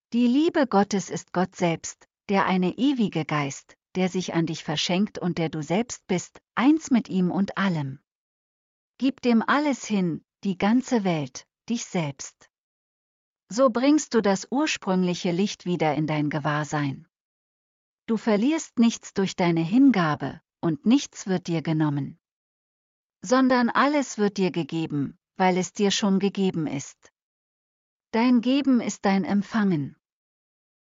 Die Liebe Gottes ist Gott selbst, der eine ewige Geist, der sich an dich verschenkt und der du selbst bist, eins mit ihm und allem. Gib dem alles hin, die ganze Welt, dich selbst. So bringst du das ursprüngliche Licht wieder in dein Gewahrsein. Du verlierst nichts durch deine Hingabe, und nichts wird dir genommen. Sondern alles wird dir gegeben, weil es dir schon gegeben ist. Dein Geben ist dein Empfangen.